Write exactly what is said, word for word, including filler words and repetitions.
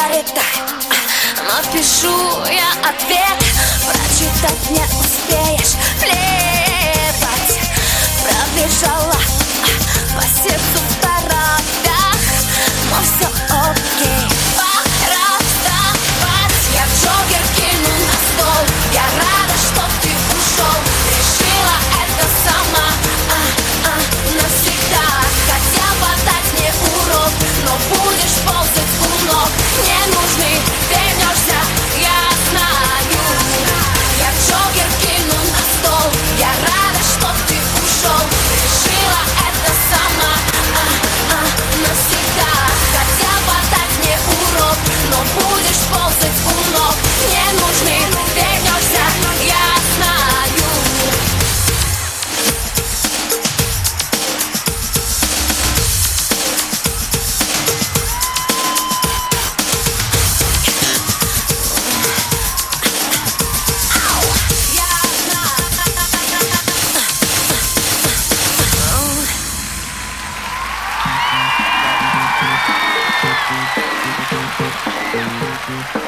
пролетаю, но пишу я ответ. Прочитать не успеешь, плевать. Пробежала по сердцу в торопях, но все окей. Пора вставать. Я джокер кину на стол. Я рада, что ты ушел. Решила это сама, а, а, навсегда. Хотела дать мне урок, но будешь ползать у ног. Не нужны, вернешься, я знаю. Я джокер кину на стол. Я рада, что ты ушел. Решила это сама, а, а, навсегда. Хотела дать мне урок, но будешь ползать у ног. Не нужны, вернешься, я знаю. Thank you.